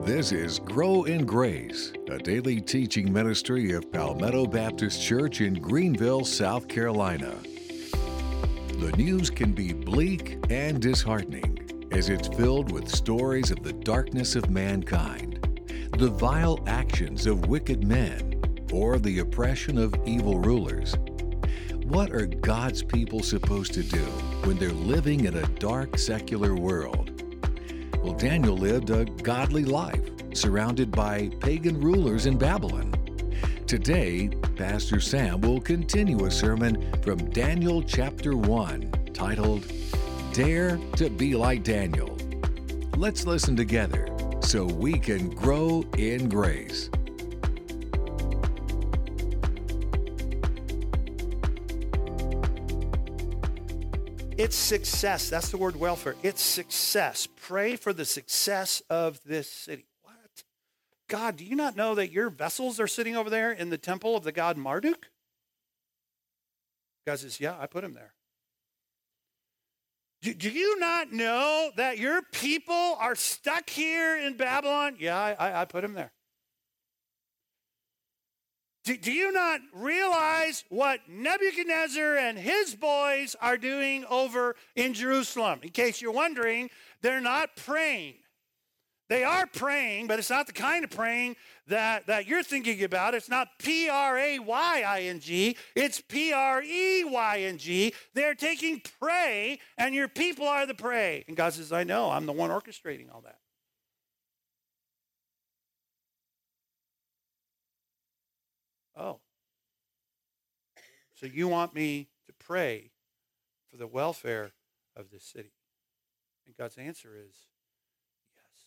This is Grow in Grace, a daily teaching ministry of Palmetto Baptist Church in Greenville, South Carolina. The news can be bleak and disheartening as it's filled with stories of the darkness of mankind, the vile actions of wicked men, or the oppression of evil rulers. What are God's people supposed to do when they're living in a dark secular world? Well, Daniel lived a godly life, surrounded by pagan rulers in Babylon. Today, Pastor Sam will continue a sermon from Daniel chapter 1, titled, Dare to Be Like Daniel. Let's listen together so we can grow in grace. It's success. That's the word welfare. It's success. Pray for the success of this city. What? God, do you not know that your vessels are sitting over there in the temple of the god Marduk? God says, yeah, I put him there. Do you not know that your people are stuck here in Babylon? Yeah, I put him there. Do you not realize what Nebuchadnezzar and his boys are doing over in Jerusalem? In case you're wondering, they're not praying. They are praying, but it's not the kind of praying that you're thinking about. It's not P-R-A-Y-I-N-G. It's P-R-E-Y-N-G. They're taking prey, and your people are the prey. And God says, I know. I'm the one orchestrating all that. Oh, so you want me to pray for the welfare of this city? And God's answer is yes.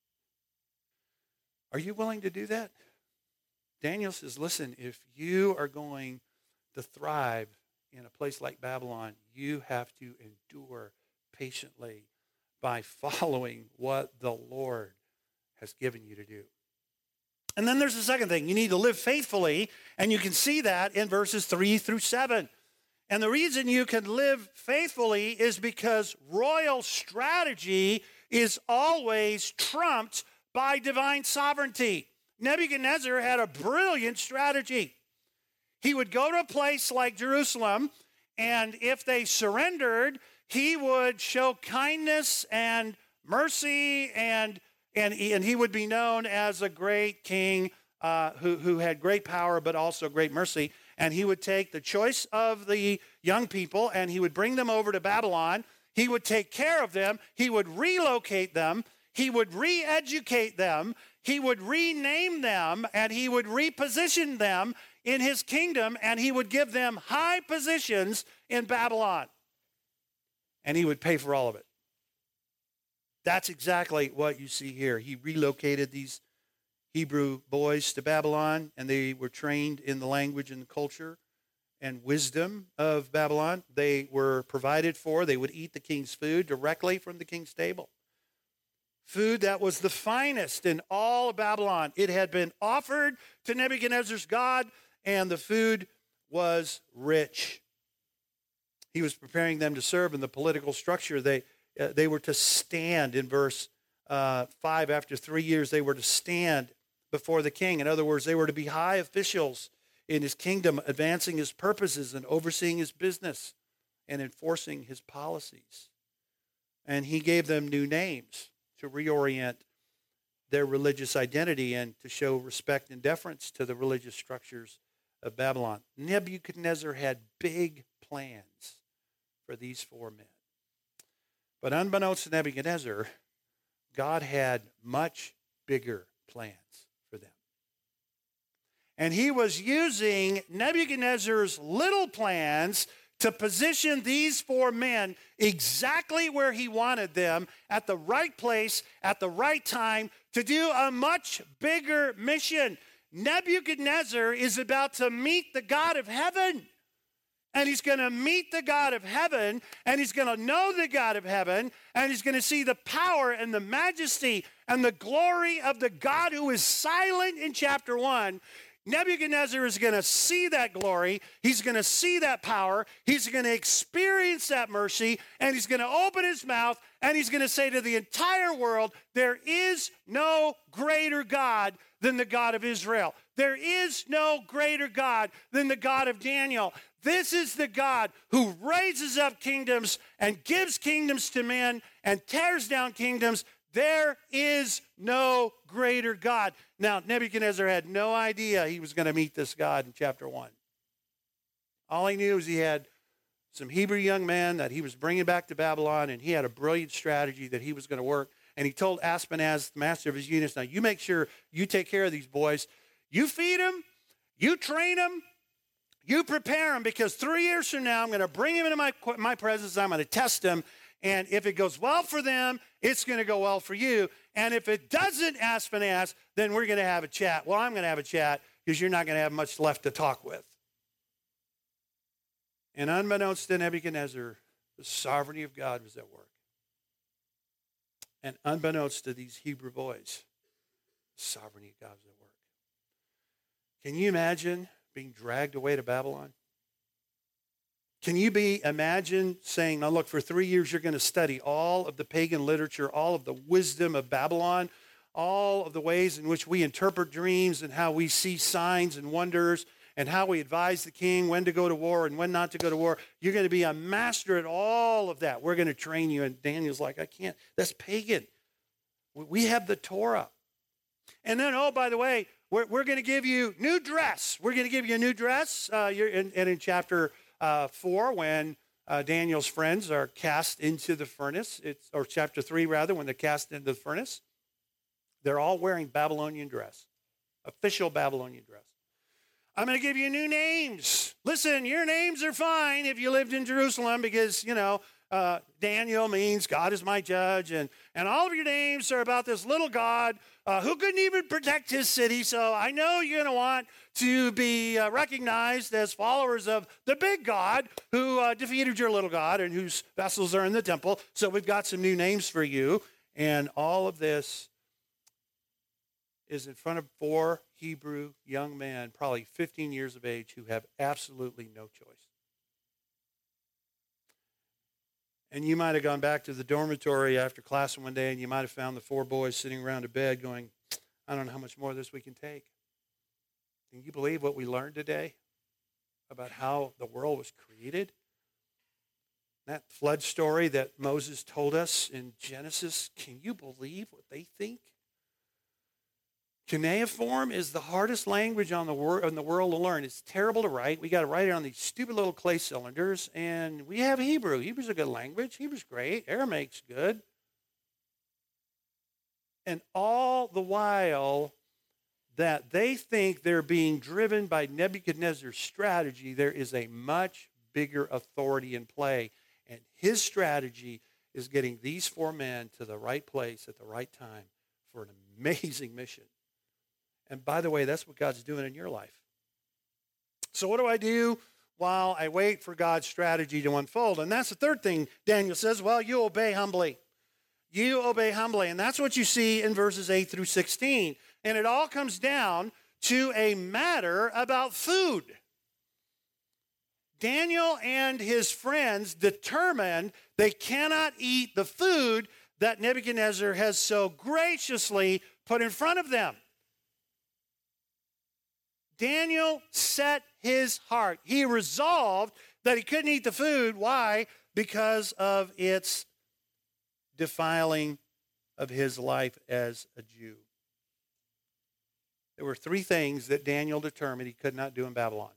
Are you willing to do that? Daniel says, listen, if you are going to thrive in a place like Babylon, you have to endure patiently by following what the Lord has given you to do. And then there's the second thing. You need to live faithfully, and you can see that in verses 3 through 7. And the reason you can live faithfully is because royal strategy is always trumped by divine sovereignty. Nebuchadnezzar had a brilliant strategy. He would go to a place like Jerusalem, and if they surrendered, he would show kindness and mercy and he would be known as a great king who had great power but also great mercy. And he would take the choice of the young people and he would bring them over to Babylon. He would take care of them. He would relocate them. He would re-educate them. He would rename them and he would reposition them in his kingdom and he would give them high positions in Babylon. And he would pay for all of it. That's exactly what you see here. He relocated these Hebrew boys to Babylon, and they were trained in the language and the culture and wisdom of Babylon. They were provided for. They would eat the king's food directly from the king's table. Food that was the finest in all of Babylon. It had been offered to Nebuchadnezzar's god, and the food was rich. He was preparing them to serve in the political structure. They were to stand in verse 5. After 3 years, they were to stand before the king. In other words, they were to be high officials in his kingdom, advancing his purposes and overseeing his business and enforcing his policies. And he gave them new names to reorient their religious identity and to show respect and deference to the religious structures of Babylon. Nebuchadnezzar had big plans for these 4 men. But unbeknownst to Nebuchadnezzar, God had much bigger plans for them. And he was using Nebuchadnezzar's little plans to position these 4 men exactly where he wanted them, at the right place, at the right time, to do a much bigger mission. Nebuchadnezzar is about to meet the God of heaven. And he's going to meet the God of heaven, and he's going to know the God of heaven, and he's going to see the power and the majesty and the glory of the God who is silent in chapter 1, Nebuchadnezzar is going to see that glory. He's going to see that power. He's going to experience that mercy, and he's going to open his mouth, and he's going to say to the entire world, there is no greater God than the God of Israel. There is no greater God than the God of Daniel. This is the God who raises up kingdoms and gives kingdoms to men and tears down kingdoms. There is no greater God. Now, Nebuchadnezzar had no idea he was going to meet this God in chapter 1. All he knew is he had some Hebrew young men that he was bringing back to Babylon, and he had a brilliant strategy that he was going to work. And he told Aspenaz, the master of his eunuchs, now you make sure you take care of these boys. You feed them, you train them, you prepare them, because 3 years from now, I'm going to bring them into my presence. I'm going to test them. And if it goes well for them, it's going to go well for you. And if it doesn't, Aspenaz, then we're going to have a chat. Well, I'm going to have a chat because you're not going to have much left to talk with. And unbeknownst to Nebuchadnezzar, the sovereignty of God was at work. And unbeknownst to these Hebrew boys, the sovereignty of God was at work. Can you imagine being dragged away to Babylon? Can you imagine saying, now look, for 3 years you're going to study all of the pagan literature, all of the wisdom of Babylon, all of the ways in which we interpret dreams and how we see signs and wonders and how we advise the king when to go to war and when not to go to war. You're going to be a master at all of that. We're going to train you. And Daniel's like, I can't. That's pagan. We have the Torah. And then, oh, by the way, we're going to give you new dress. We're going to give you a new dress. And in chapter 4, when Daniel's friends are cast into the furnace, or chapter 3 rather, when they're cast into the furnace, they're all wearing Babylonian dress, official Babylonian dress. I'm going to give you new names. Listen, your names are fine if you lived in Jerusalem because, Daniel means God is my judge, and all of your names are about this little God who couldn't even protect his city. So I know you're going to want to be recognized as followers of the big God who defeated your little God and whose vessels are in the temple. So we've got some new names for you. And all of this is in front of 4 Hebrew young men, probably 15 years of age, who have absolutely no choice. And you might have gone back to the dormitory after class one day, and you might have found the 4 boys sitting around a bed going, I don't know how much more of this we can take. Can you believe what we learned today about how the world was created? That flood story that Moses told us in Genesis, can you believe what they think? Cuneiform is the hardest language in the world to learn. It's terrible to write. We got to write it on these stupid little clay cylinders. And we have Hebrew. Hebrew's a good language. Hebrew's great. Aramaic's good. And all the while that they think they're being driven by Nebuchadnezzar's strategy, there is a much bigger authority in play. And his strategy is getting these 4 men to the right place at the right time for an amazing mission. And by the way, that's what God's doing in your life. So what do I do while I wait for God's strategy to unfold? And that's the third thing Daniel says, well, you obey humbly. You obey humbly. And that's what you see in verses 8 through 16. And it all comes down to a matter about food. Daniel and his friends determined they cannot eat the food that Nebuchadnezzar has so graciously put in front of them. Daniel set his heart. He resolved that he couldn't eat the food. Why? Because of its defiling of his life as a Jew. There were 3 things that Daniel determined he could not do in Babylon.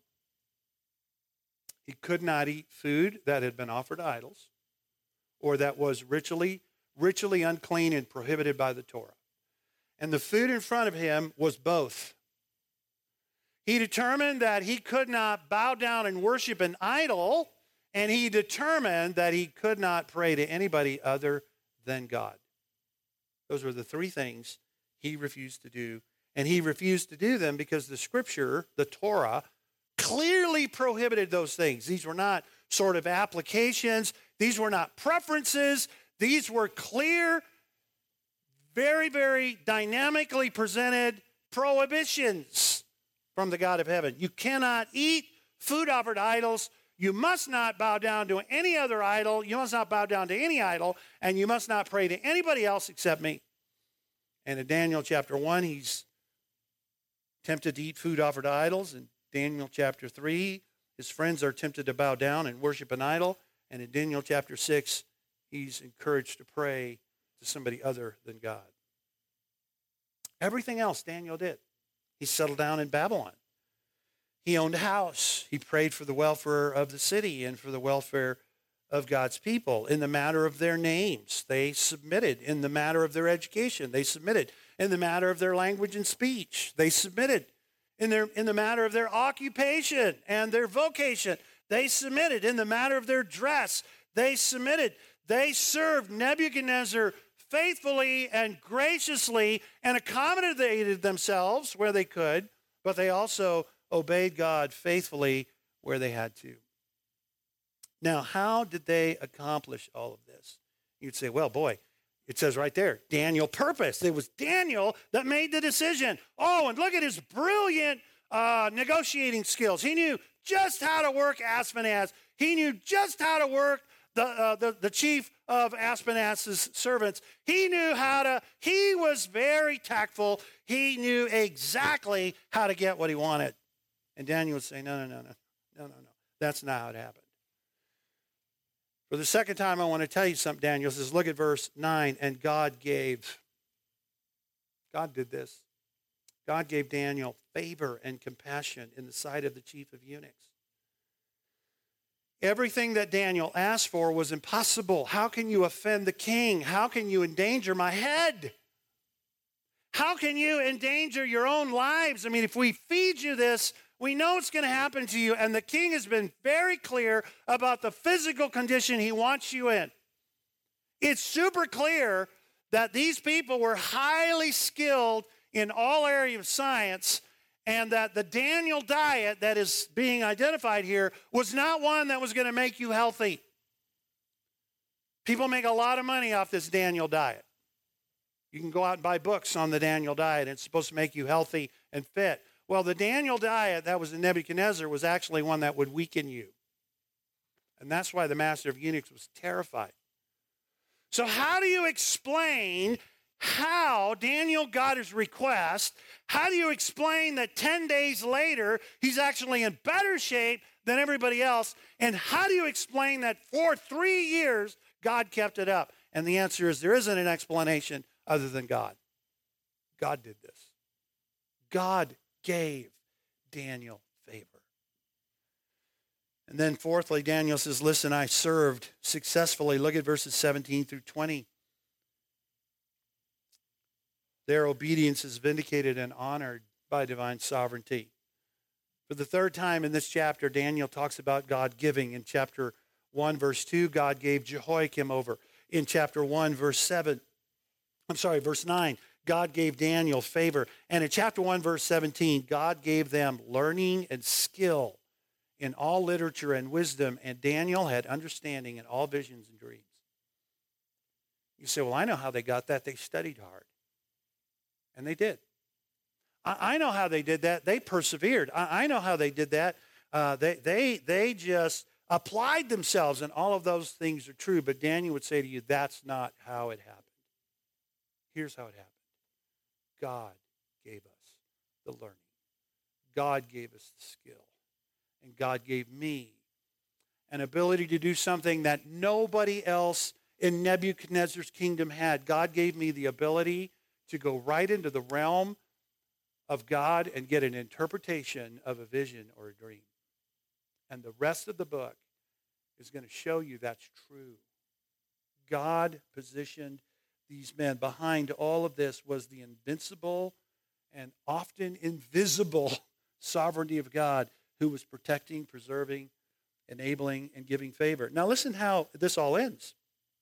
He could not eat food that had been offered to idols or that was ritually unclean and prohibited by the Torah. And the food in front of him was both. He determined that he could not bow down and worship an idol, and he determined that he could not pray to anybody other than God. Those were the 3 things he refused to do, and he refused to do them because the Scripture, the Torah, clearly prohibited those things. These were not sort of applications. These were not preferences. These were clear, very, very dynamically presented prohibitions from the God of heaven. You cannot eat food offered to idols. You must not bow down to any other idol. You must not bow down to any idol, and you must not pray to anybody else except me. And in Daniel chapter 1, he's tempted to eat food offered to idols. In Daniel chapter 3, his friends are tempted to bow down and worship an idol. And in Daniel chapter 6, he's encouraged to pray to somebody other than God. Everything else Daniel did. He settled down in Babylon. He owned a house. He prayed for the welfare of the city and for the welfare of God's people. In the matter of their names, they submitted. In the matter of their education, they submitted. In the matter of their language and speech, they submitted. In the matter of their occupation and their vocation, they submitted. In the matter of their dress, they submitted. They served Nebuchadnezzar faithfully and graciously and accommodated themselves where they could, but they also obeyed God faithfully where they had to. Now, how did they accomplish all of this? You'd say, well, boy, it says right there, Daniel purposed. It was Daniel that made the decision. Oh, and look at his brilliant negotiating skills. He knew just how to work Ashpenaz. He knew just how to work the chief of Ashpenaz's servants. He was very tactful. He knew exactly how to get what he wanted. And Daniel would say, no. That's not how it happened. For the second time, I want to tell you something, Daniel says, look at verse 9, and God gave. God did this. God gave Daniel favor and compassion in the sight of the chief of eunuchs. Everything that Daniel asked for was impossible. How can you offend the king? How can you endanger my head? How can you endanger your own lives? I mean, if we feed you this, we know it's going to happen to you. And the king has been very clear about the physical condition he wants you in. It's super clear that these people were highly skilled in all areas of science, and that the Daniel diet that is being identified here was not one that was going to make you healthy. People make a lot of money off this Daniel diet. You can go out and buy books on the Daniel diet. It's supposed to make you healthy and fit. Well, the Daniel diet that was in Nebuchadnezzar was actually one that would weaken you. And that's why the master of eunuchs was terrified. So how do you explain how Daniel got his request? How do you explain that 10 days later, he's actually in better shape than everybody else? And how do you explain that for 3 years, God kept it up? And the answer is there isn't an explanation other than God. God did this. God gave Daniel favor. And then fourthly, Daniel says, listen, I served successfully. Look at verses 17 through 20. Their obedience is vindicated and honored by divine sovereignty. For the third time in this chapter, Daniel talks about God giving. In chapter 1, verse 2, God gave Jehoiakim over. In chapter 1, verse 9, God gave Daniel favor. And in chapter 1, verse 17, God gave them learning and skill in all literature and wisdom, and Daniel had understanding in all visions and dreams. You say, well, I know how they got that. They studied hard. And they did. I know how they did that. They persevered. I know how they did that. They just applied themselves, and all of those things are true. But Daniel would say to you, that's not how it happened. Here's how it happened. God gave us the learning. God gave us the skill. And God gave me an ability to do something that nobody else in Nebuchadnezzar's kingdom had. God gave me the ability to go right into the realm of God and get an interpretation of a vision or a dream. And the rest of the book is going to show you that's true. God positioned these men. Behind all of this was the invincible and often invisible sovereignty of God, who was protecting, preserving, enabling, and giving favor. Now listen how this all ends.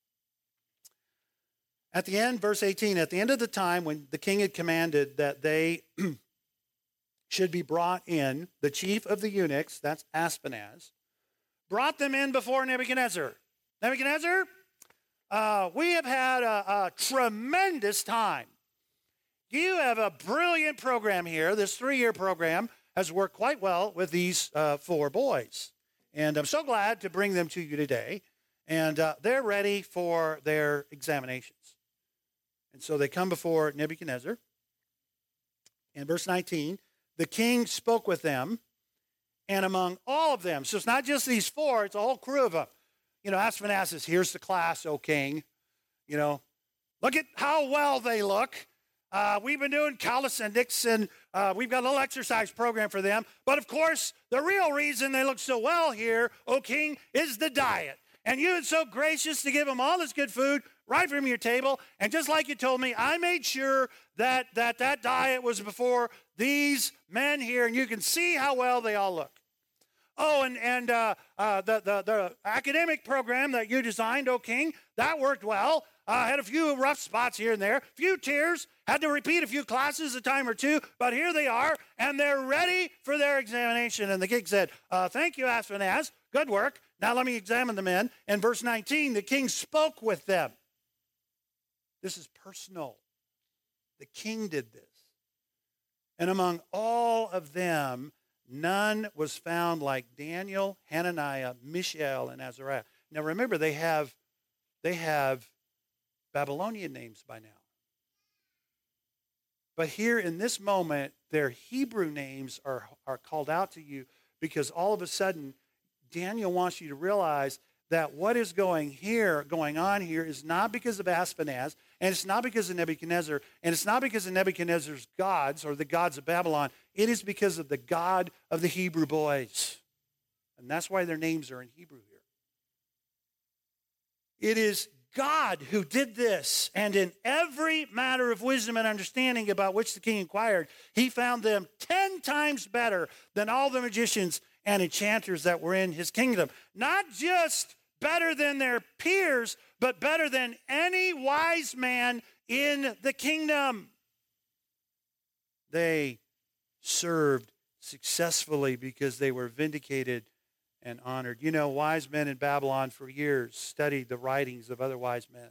At the end, verse 18, at the end of the time when the king had commanded that they should be brought in, the chief of the eunuchs, that's Ashpenaz, brought them in before Nebuchadnezzar. Nebuchadnezzar, we have had a tremendous time. You have a brilliant program here, this 3-year program. has worked quite well with these 4 boys. And I'm so glad to bring them to you today. And they're ready for their examinations. And so they come before Nebuchadnezzar. In verse 19, the king spoke with them, and among all of them, so it's not just these 4, it's a whole crew of them. Ashpenaz says, here's the class, O king. Look at how well they look. We've been doing calisthenics, and we've got a little exercise program for them. But, of course, the real reason they look so well here, O king, is the diet. And you were so gracious to give them all this good food right from your table. And just like you told me, I made sure that diet was before these men here. And you can see how well they all look. Oh, and the academic program that you designed, O king, that worked well. Had a few rough spots here and there, a few tears, had to repeat a few classes a time or two, but here they are, and they're ready for their examination. And the king said, thank you, Ashpenaz, good work. Now let me examine the men. And verse 19, the king spoke with them. This is personal. The king did this. And among all of them, none was found like Daniel, Hananiah, Mishael, and Azariah. Now remember, they have Babylonian names by now. But here in this moment, their Hebrew names are called out to you because all of a sudden, Daniel wants you to realize that what is going on here is not because of Ashpenaz, and it's not because of Nebuchadnezzar, and it's not because of Nebuchadnezzar's gods or the gods of Babylon. It is because of the God of the Hebrew boys. And that's why their names are in Hebrew here. It is God who did this, and in every matter of wisdom and understanding about which the king inquired, he found them 10 times better than all the magicians and enchanters that were in his kingdom. Not just better than their peers, but better than any wise man in the kingdom. They served successfully because they were vindicated and honored. Wise men in Babylon for years studied the writings of other wise men.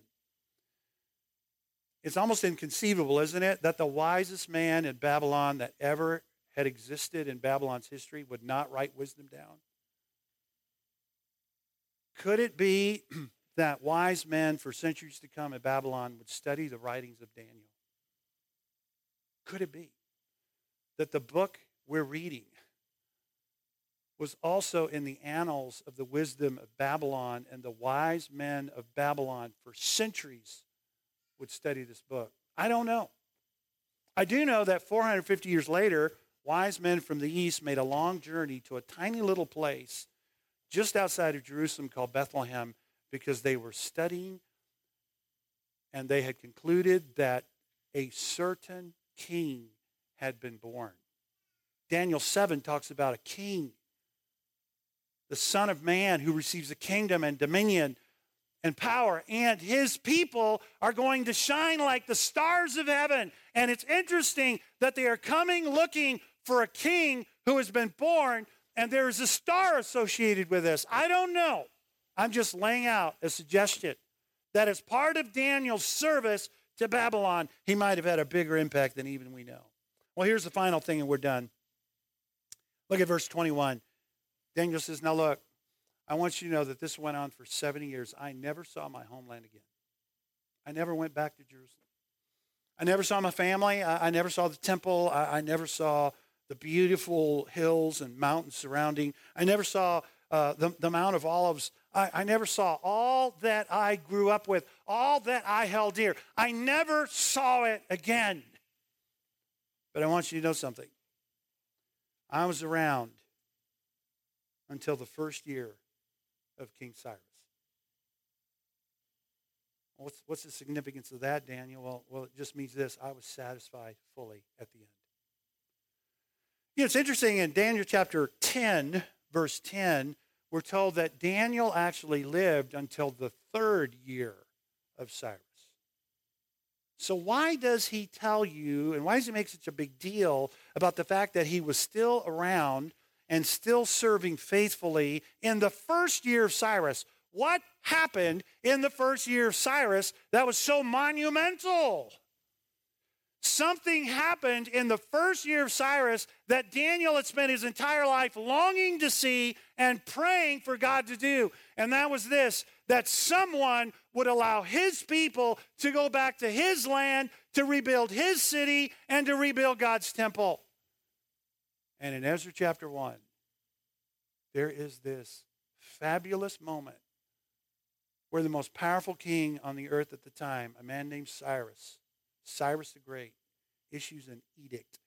It's almost inconceivable, isn't it, that the wisest man in Babylon that ever had existed in Babylon's history would not write wisdom down? Could it be that wise men for centuries to come in Babylon would study the writings of Daniel? Could it be that the book we're reading was also in the annals of the wisdom of Babylon, and the wise men of Babylon for centuries would study this book? I don't know. I do know that 450 years later, wise men from the east made a long journey to a tiny little place just outside of Jerusalem called Bethlehem because they were studying and they had concluded that a certain king had been born. Daniel 7 talks about a king, the Son of Man, who receives a kingdom and dominion and power, and his people are going to shine like the stars of heaven. And it's interesting that they are coming looking for a king who has been born, and there is a star associated with this. I don't know. I'm just laying out a suggestion that as part of Daniel's service to Babylon, he might have had a bigger impact than even we know. Well, here's the final thing, and we're done. Look at verse 21. Daniel says, now look, I want you to know that this went on for 70 years. I never saw my homeland again. I never went back to Jerusalem. I never saw my family. I never saw the temple. I never saw the beautiful hills and mountains surrounding. I never saw the Mount of Olives. I never saw all that I grew up with, all that I held dear. I never saw it again. But I want you to know something. I was around until the first year of King Cyrus. What's the significance of that, Daniel? Well, it just means this. I was satisfied fully at the end. It's interesting, in Daniel chapter 10, verse 10, we're told that Daniel actually lived until the 3rd year of Cyrus. So why does he tell you, and why does he make such a big deal about the fact that he was still around and still serving faithfully in the first year of Cyrus? What happened in the first year of Cyrus that was so monumental? something happened in the first year of Cyrus that Daniel had spent his entire life longing to see and praying for God to do. And that was this, that someone would allow his people to go back to his land, to rebuild his city, and to rebuild God's temple. And in Ezra chapter 1, there is this fabulous moment where the most powerful king on the earth at the time, a man named Cyrus the Great, issues an edict.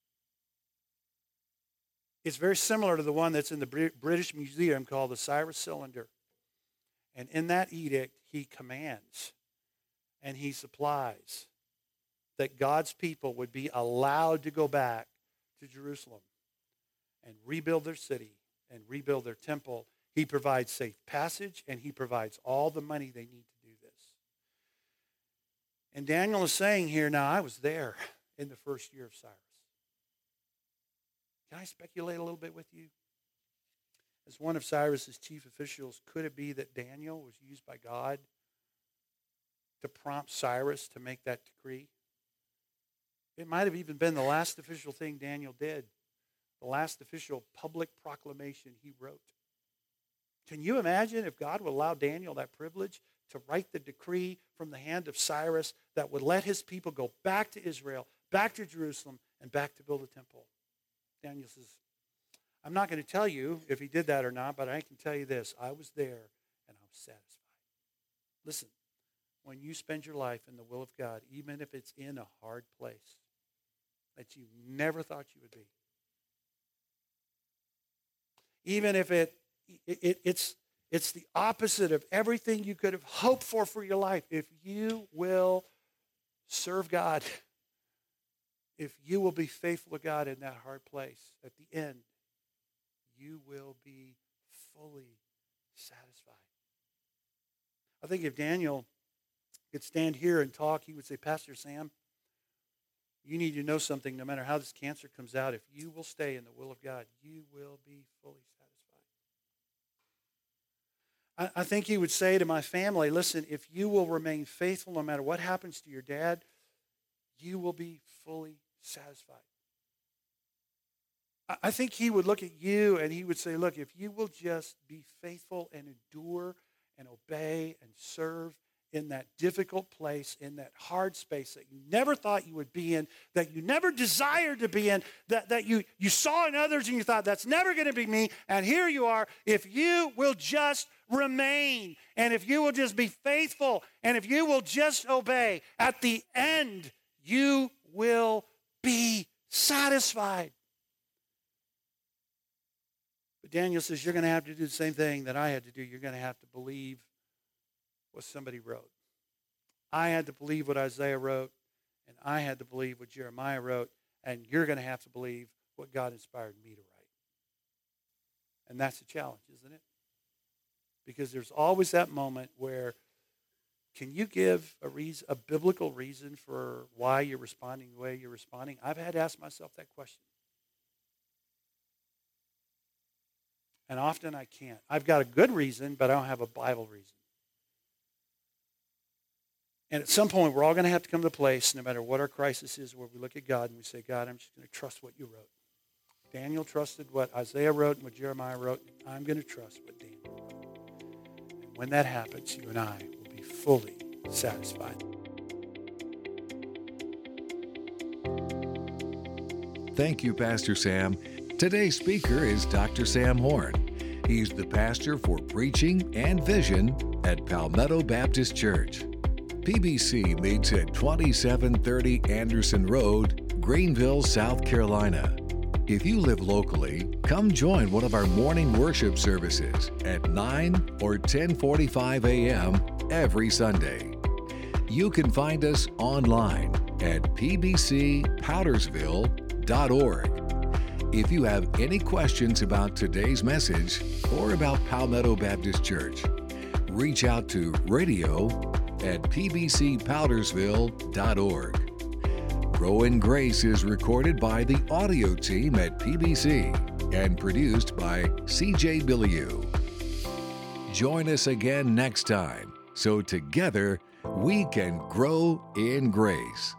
It's very similar to the one that's in the British Museum called the Cyrus Cylinder. And in that edict, he commands and he supplies that God's people would be allowed to go back to Jerusalem and rebuild their city and rebuild their temple. He provides safe passage, and he provides all the money they need to do this. And Daniel is saying here, now I was there in the first year of Cyrus. Can I speculate a little bit with you? As one of Cyrus's chief officials, could it be that Daniel was used by God to prompt Cyrus to make that decree? It might have even been the last official thing Daniel did, the last official public proclamation he wrote. Can you imagine if God would allow Daniel that privilege to write the decree from the hand of Cyrus that would let his people go back to Israel, back to Jerusalem, and back to build a temple? Daniel says, I'm not going to tell you if he did that or not, but I can tell you this. I was there, and I was satisfied. Listen, when you spend your life in the will of God, even if it's in a hard place that you never thought you would be, even if it's the opposite of everything you could have hoped for your life, if you will serve God, if you will be faithful to God in that hard place, at the end, you will be fully satisfied. I think if Daniel could stand here and talk, he would say, Pastor Sam, you need to know something. No matter how this cancer comes out, if you will stay in the will of God, you will be fully satisfied. I think he would say to my family, listen, if you will remain faithful no matter what happens to your dad, you will be fully satisfied. I think he would look at you and he would say, look, if you will just be faithful and endure and obey and serve in that difficult place, in that hard space that you never thought you would be in, that you never desired to be in, that you saw in others and you thought, that's never going to be me, and here you are. If you will just remain, and if you will just be faithful, and if you will just obey, at the end, you will be satisfied. But Daniel says, you're going to have to do the same thing that I had to do. You're going to have to believe what somebody wrote. I had to believe what Isaiah wrote, and I had to believe what Jeremiah wrote, and you're going to have to believe what God inspired me to write. And that's the challenge, isn't it? Because there's always that moment where, can you give a biblical reason for why you're responding the way you're responding? I've had to ask myself that question. And often I can't. I've got a good reason, but I don't have a Bible reason. And at some point, we're all going to have to come to a place, no matter what our crisis is, where we look at God and we say, God, I'm just going to trust what you wrote. Daniel trusted what Isaiah wrote and what Jeremiah wrote. And I'm going to trust what Daniel wrote. And when that happens, you and I will be fully satisfied. Thank you, Pastor Sam. Today's speaker is Dr. Sam Horn. He's the pastor for preaching and vision at Palmetto Baptist Church. PBC meets at 2730 Anderson Road, Greenville, South Carolina. If you live locally, come join one of our morning worship services at 9 or 10:45 a.m. every Sunday. You can find us online at pbcpowdersville.org. If you have any questions about today's message or about Palmetto Baptist Church, reach out to radio@pbcpowdersville.org. Grow in Grace is recorded by the audio team at PBC and produced by CJ Billiou. Join us again next time so together we can grow in grace.